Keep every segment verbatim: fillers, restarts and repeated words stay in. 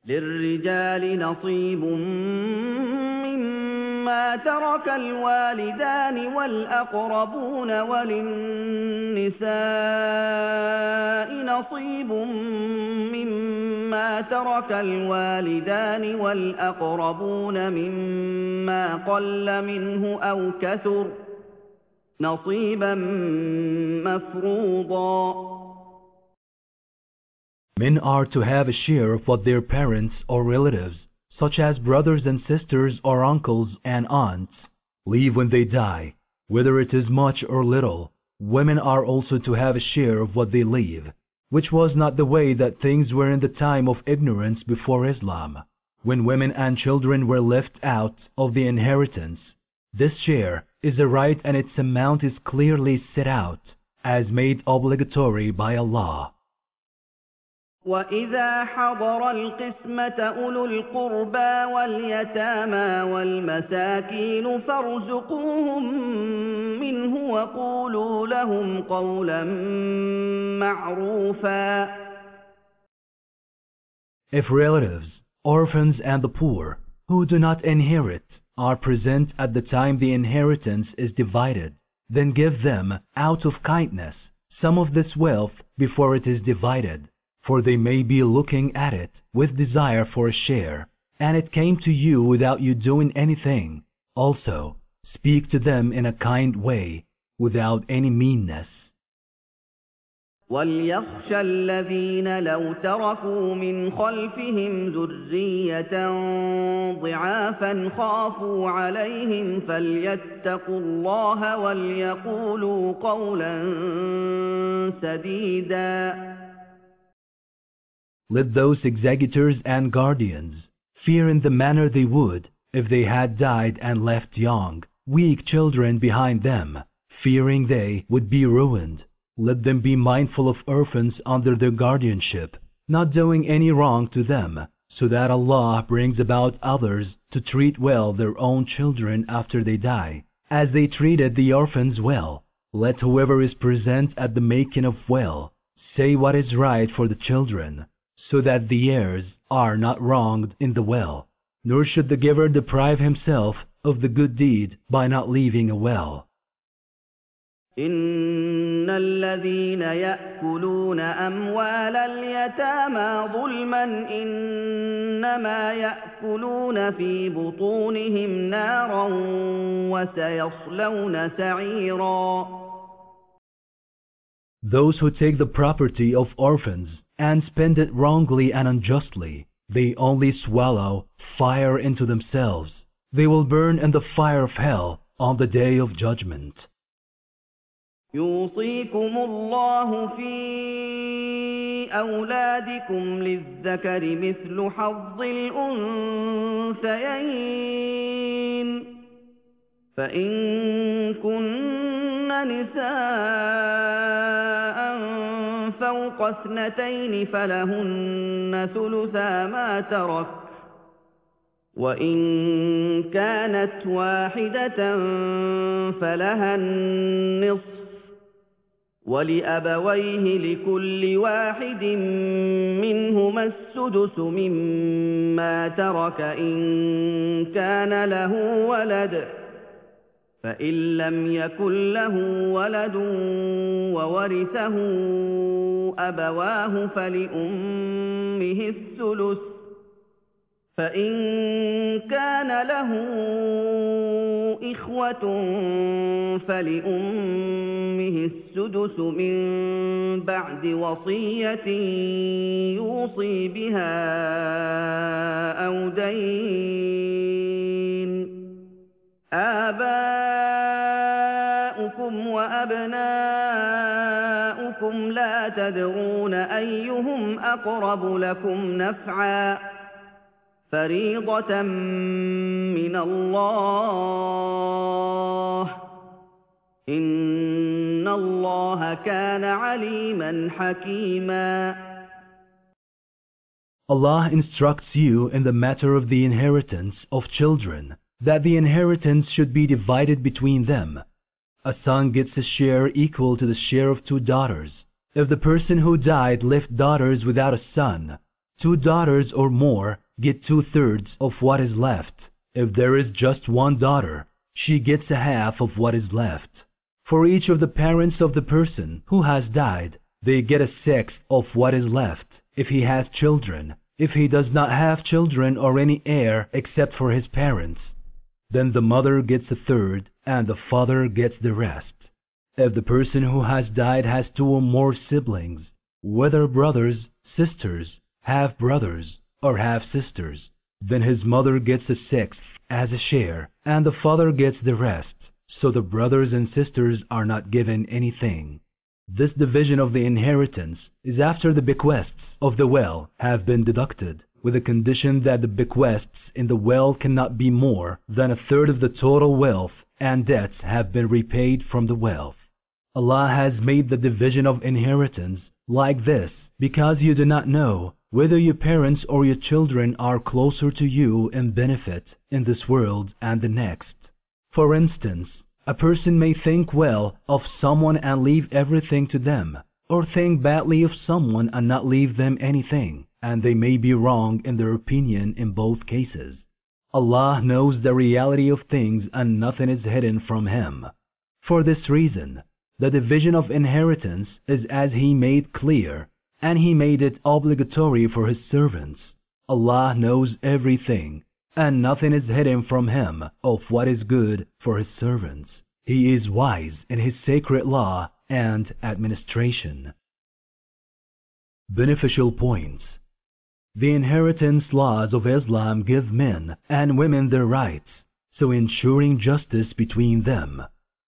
للرجال نصيب مما ترك الوالدان والأقربون وللنساء نصيب مما ترك الوالدان والأقربون مما قل منه أو كثر نصيبا مفروضا. Men are to have a share of what their parents or relatives, such as brothers and sisters or uncles and aunts, leave when they die, whether it is much or little. Women are also to have a share of what they leave, which was not the way that things were in the time of ignorance before Islam, when women and children were left out of the inheritance. This share is a right and its amount is clearly set out, as made obligatory by Allah. وَإِذَا حَضَرَ الْقِسْمَةَ أُولُو الْقُرْبَى وَالْيَتَامَى وَالْمَسَاكِينُ فَارْزُقُوهُم مِّنْهُ وَقُولُوا لَهُمْ قَوْلًا مَّعْرُوفًا. If relatives, orphans and the poor, who do not inherit, are present at the time the inheritance is divided, then give them, out of kindness, some of this wealth before it is divided. For they may be looking at it with desire for a share, and it came to you without you doing anything. Also, speak to them in a kind way, without any meanness. وَلْيَخْشَ الَّذِينَ لَوْ تَرَكُوا مِنْ خَلْفِهِمْ ذُرِّيَّةً ضِعَافًا خَافُوا عَلَيْهِمْ فَلْيَتَّقُوا اللَّهَ وَلْيَقُولُوا قَوْلًا سَدِيدًا. Let those executors and guardians fear in the manner they would if they had died and left young, weak children behind them, fearing they would be ruined. Let them be mindful of orphans under their guardianship, not doing any wrong to them, so that Allah brings about others to treat well their own children after they die, as they treated the orphans well. Let whoever is present at the making of will say what is right for the children, so that the heirs are not wronged in the will, nor should the giver deprive himself of the good deed by not leaving a well. إن الذين يأكلون أموال اليتامى ظلما إنما يأكلون في بطونهم نارا وسيصلون سعيرا. Those who take the property of orphans and spend it wrongly and unjustly, they only swallow fire into themselves. They will burn in the fire of hell on the day of judgment. يوصيكم الله في أولادكم للذكر مثل حظ الأنثيين فإن كن نساء فوق اثنتين فلهن ثلثا ما ترك وإن كانت واحدة فلها النصف ولأبويه لكل واحد منهما السدس مما ترك إن كان له ولد فإن لم يكن له ولد وورثه أبواه فلأمه الثلث فإن كان له إخوة فلأمه السدس من بعد وصية يوصي بها أو دين. آباؤكم وأبناؤكم لا تدرون أيهم أقرب لكم نفعا فريضة من الله إن الله كان عليما حكيما. Allah instructs you in the matter of the inheritance of children, that the inheritance should be divided between them. A son gets a share equal to the share of two daughters. If the person who died left daughters without a son, Two daughters or more get two-thirds of what is left. If there is just one daughter, she gets a half of what is left. For each of the parents of the person who has died, they get a sixth of what is left, if he has children. If he does not have children or any heir except for his parents, then the mother gets a third and the father gets the rest. If the person who has died has two or more siblings, whether brothers, sisters, half-brothers, or half-sisters, then his mother gets a sixth as a share, and the father gets the rest, so the brothers and sisters are not given anything. This division of the inheritance is after the bequests of the will have been deducted, with the condition that the bequests in the will cannot be more than a third of the total wealth, and debts have been repaid from the wealth. Allah has made the division of inheritance like this because you do not know whether your parents or your children are closer to you in benefit in this world and the next. For instance, a person may think well of someone and leave everything to them, or think badly of someone and not leave them anything, and they may be wrong in their opinion in both cases. Allah knows the reality of things and nothing is hidden from Him. For this reason, the division of inheritance is as He made clear, and He made it obligatory for His servants. Allah knows everything, and nothing is hidden from Him of what is good for His servants. He is wise in His sacred law and administration. Beneficial points. The inheritance laws of Islam give men and women their rights, so ensuring justice between them.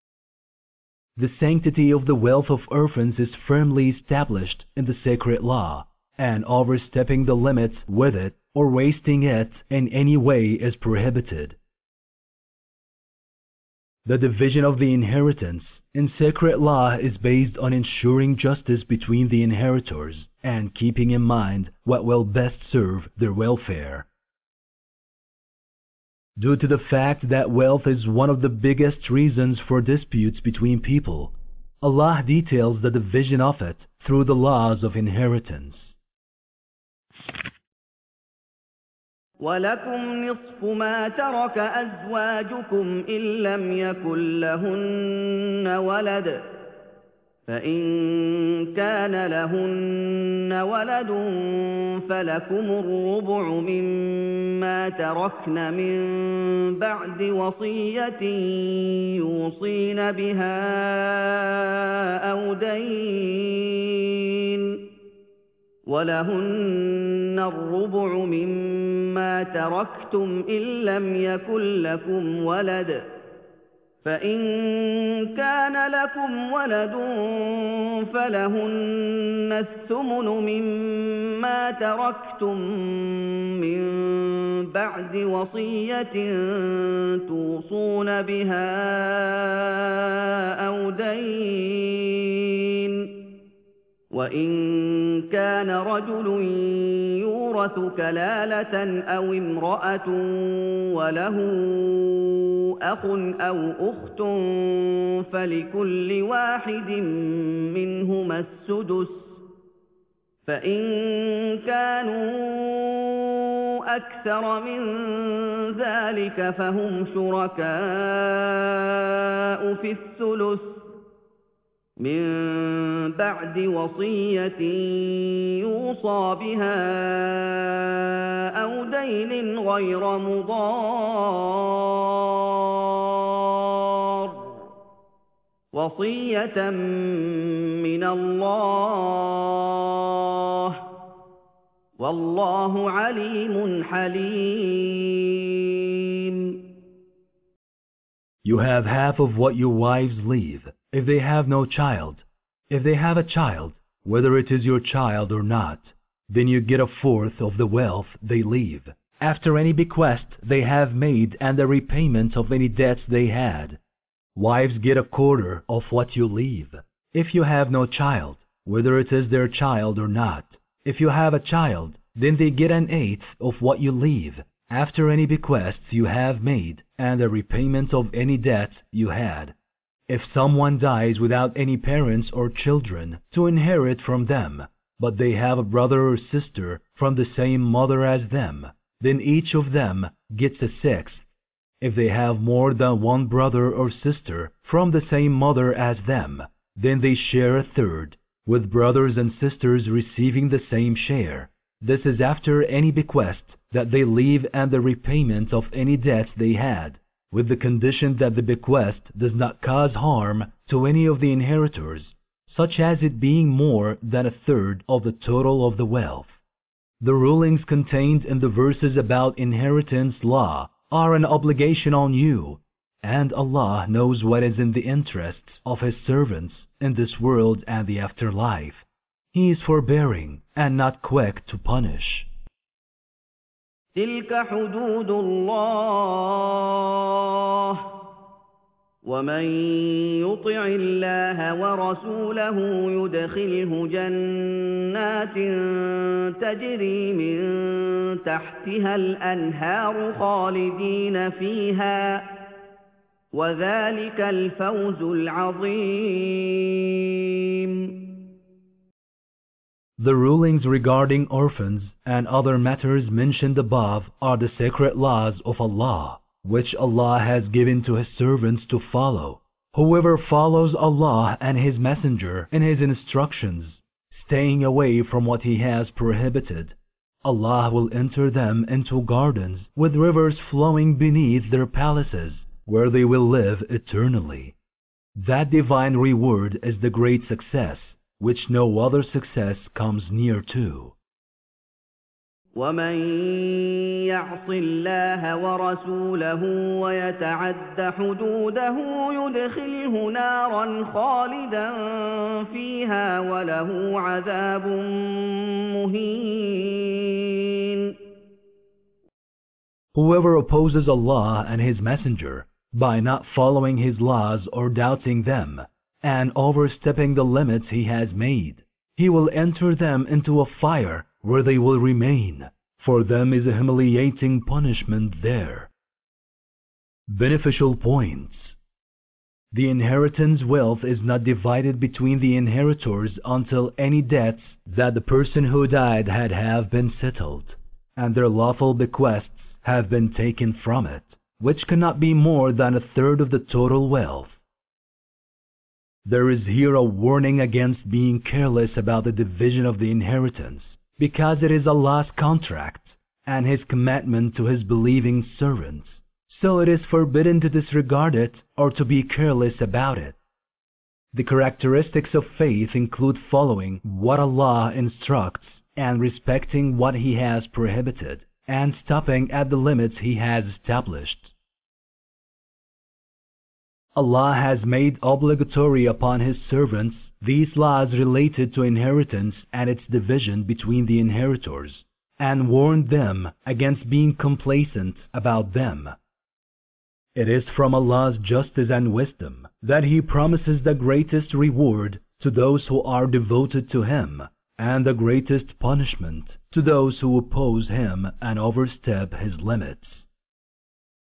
The sanctity of the wealth of orphans is firmly established in the sacred law, and overstepping the limits with it or wasting it in any way is prohibited. The division of the inheritance in sacred law is based on ensuring justice between the inheritors and keeping in mind what will best serve their welfare. Due to the fact that wealth is one of the biggest reasons for disputes between people, Allah details the division of it through the laws of inheritance. وَلَكُمْ نِصْفُ مَا تَرَكَ أَزْوَاجُكُمْ إِن لَّمْ يَكُن لَّهُنَّ وَلَدٌ فَإِن كَانَ لَهُنَّ وَلَدٌ فَلَكُمُ الرُّبُعُ مِمَّا تَرَكْنَ مِن بَعْدِ وَصِيَّةٍ يُوصِينَ بِهَا أَوْ دَيْنٍ وَلَهُنَّ الرُّبُعُ مِمَّا تَرَكْتُمْ إِن لَّمْ يَكُن لَّكُمْ وَلَدٌ فَإِن كَانَ لَكُمْ وَلَدٌ فَلَهُنَّ الثُّمُنُ مِمَّا تَرَكْتُم مِّن بَعْدِ وَصِيَّةٍ تُوصُونَ بِهَا أَوْ دَيْنٍ وَإِن كَانَ رَجُلٌ يُورَثُ كَلَالَةً أَوْ امْرَأَةٌ وَلَهُ أَخٌ أَوْ أُخْتٌ فَلِكُلِّ واحد منهما السُّدُسُ فَإِن كَانُوا أَكْثَرَ مِن ذَلِكَ فَهُمْ شُرَكَاءُ في الثُّلُثِ من بعد وصية يوصى بها أو دين غير مضار وصية من الله والله عليم حليم. You have half of what your wives leave, if they have no child. If they have a child, whether it is your child or not, then you get a fourth of the wealth they leave, after any bequest they have made and the repayment of any debts they had. Wives get a quarter of what you leave, if you have no child, whether it is their child or not. If you have a child, then they get an eighth of what you leave, after any bequests you have made and the repayment of any debt you had. If someone dies without any parents or children to inherit from them, but they have a brother or sister from the same mother as them, then each of them gets a sixth. If they have more than one brother or sister from the same mother as them, then they share a third, with brothers and sisters receiving the same share. This is after any bequest that they leave and the repayment of any debts they had, with the condition that the bequest does not cause harm to any of the inheritors, such as it being more than a third of the total of the wealth. The rulings contained in the verses about inheritance law are an obligation on you, and Allah knows what is in the interests of His servants in this world and the afterlife. He is forbearing and not quick to punish. تلك حدود الله ومن يطع الله ورسوله يدخله جنات تجري من تحتها الأنهار خالدين فيها وذلك الفوز العظيم. The rulings regarding orphans and other matters mentioned above are the sacred laws of Allah, which Allah has given to His servants to follow. Whoever follows Allah and His Messenger in His instructions, staying away from what He has prohibited, Allah will enter them into gardens with rivers flowing beneath their palaces, where they will live eternally. That divine reward is the great success, which no other success comes near to. ومن يعص الله ورسوله ويتعد حدوده يدخله نارا خالدا فيها وله عذاب مهين. Whoever opposes Allah and His Messenger by not following His laws or doubting them, and overstepping the limits He has made, He will enter them into a fire where they will remain. For them is a humiliating punishment there. Beneficial points. The inheritance wealth is not divided between the inheritors until any debts that the person who died had have been settled, and their lawful bequests have been taken from it, which cannot be more than a third of the total wealth. There is here a warning against being careless about the division of the inheritance, because it is Allah's contract and His commandment to His believing servants, so it is forbidden to disregard it or to be careless about it. The characteristics of faith include following what Allah instructs and respecting what He has prohibited, and stopping at the limits He has established. Allah has made obligatory upon His servants these laws related to inheritance and its division between the inheritors, and warned them against being complacent about them. It is from Allah's justice and wisdom that He promises the greatest reward to those who are devoted to Him, and the greatest punishment to those who oppose Him and overstep His limits.